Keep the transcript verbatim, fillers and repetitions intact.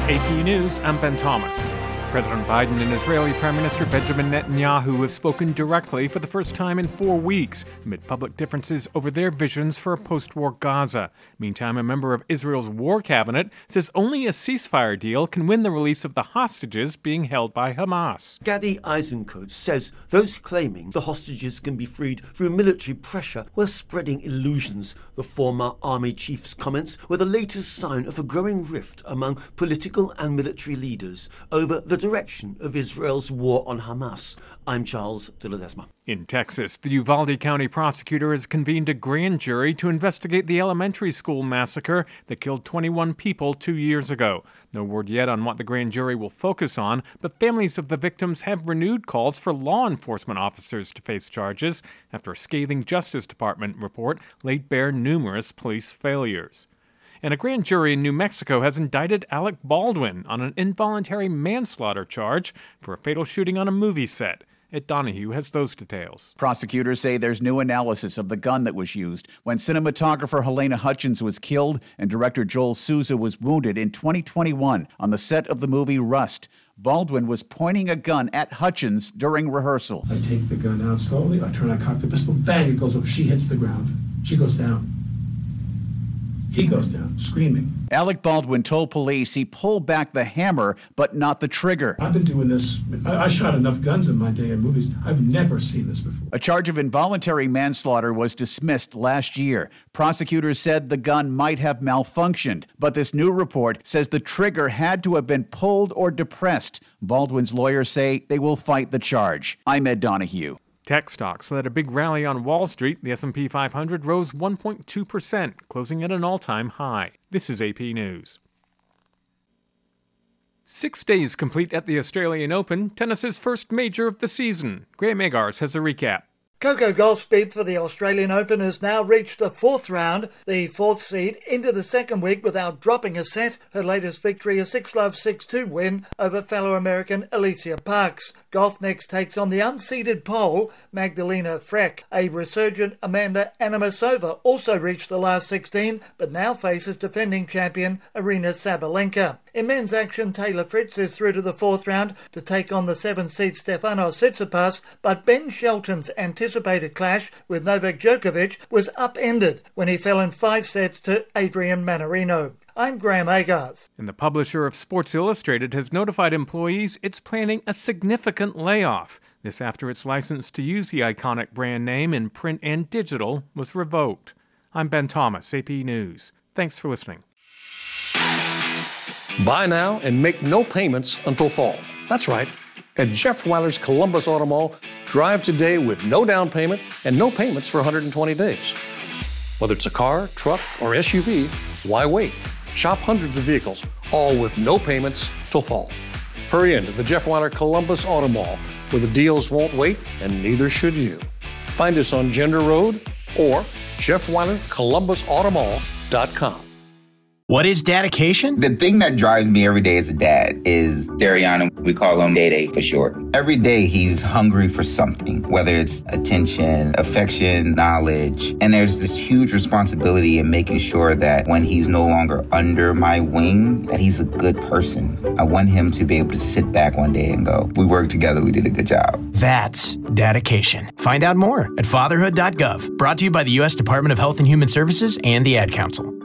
A P News, I'm Ben Thomas. President Biden and Israeli Prime Minister Benjamin Netanyahu have spoken directly for the first time in four weeks, amid public differences over their visions for a post-war Gaza. Meantime, a member of Israel's war cabinet says only a ceasefire deal can win the release of the hostages being held by Hamas. Gadi Eisenkot says those claiming the hostages can be freed through military pressure were spreading illusions. The former army chief's comments were the latest sign of a growing rift among political and military leaders over the direction of Israel's war on Hamas. I'm Charles de Ledesma. In Texas, the Uvalde County prosecutor has convened a grand jury to investigate the elementary school massacre that killed twenty-one people two years ago. No word yet on what the grand jury will focus on, but families of the victims have renewed calls for law enforcement officers to face charges after a scathing Justice Department report laid bare numerous police failures. And a grand jury in New Mexico has indicted Alec Baldwin on an involuntary manslaughter charge for a fatal shooting on a movie set. Ed Donahue has those details. Prosecutors say there's new analysis of the gun that was used when cinematographer Helena Hutchins was killed and director Joel Souza was wounded in twenty twenty-one on the set of the movie Rust. Baldwin was pointing a gun at Hutchins during rehearsal. I take the gun out slowly, I turn, I cock the pistol, bang, it goes up, she hits the ground, she goes down. He goes down, screaming. Alec Baldwin told police he pulled back the hammer, but not the trigger. I've been doing this. I, I shot enough guns in my day in movies. I've never seen this before. A charge of involuntary manslaughter was dismissed last year. Prosecutors said the gun might have malfunctioned, but this new report says the trigger had to have been pulled or depressed. Baldwin's lawyers say they will fight the charge. I'm Ed Donahue. Tech stocks led a big rally on Wall Street. The S and P five hundred rose one point two percent, closing at an all-time high. This is A P News. Six days complete at the Australian Open, tennis's first major of the season. Graham Eggars has a recap. Coco Gauff's bid for the Australian Open has now reached the fourth round, the fourth seed into the second week without dropping a set. Her latest victory, a six love six two win over fellow American Alicia Parks. Gauff next takes on the unseeded Pole, Magdalena Frech. A resurgent Amanda Anisimova also reached the last sixteen, but now faces defending champion Aryna Sabalenka. In men's action, Taylor Fritz is through to the fourth round to take on the seven-seed Stefanos Tsitsipas, but Ben Shelton's anticipated clash with Novak Djokovic was upended when he fell in five sets to Adrian Manarino. I'm Graham Eggars. And the publisher of Sports Illustrated has notified employees it's planning a significant layoff. This after its license to use the iconic brand name in print and digital was revoked. I'm Ben Thomas, A P News. Thanks for listening. Buy now and make no payments until fall. That's right. At Jeff Weiler's Columbus Auto Mall, drive today with no down payment and no payments for one hundred twenty days. Whether it's a car, truck, or S U V, why wait? Shop hundreds of vehicles, all with no payments till fall. Hurry in to the Jeff Weiler Columbus Auto Mall, where the deals won't wait and neither should you. Find us on Gender Road or Jeff Weiler Columbus Auto Mall dot com. What is dedication? The thing that drives me every day as a dad is Dariana. We call him Day Day for short. Every day he's hungry for something, whether it's attention, affection, knowledge. And there's this huge responsibility in making sure that when he's no longer under my wing, that he's a good person. I want him to be able to sit back one day and go, we worked together, we did a good job. That's dedication. Find out more at fatherhood dot gov. Brought to you by the U S Department of Health and Human Services and the Ad Council.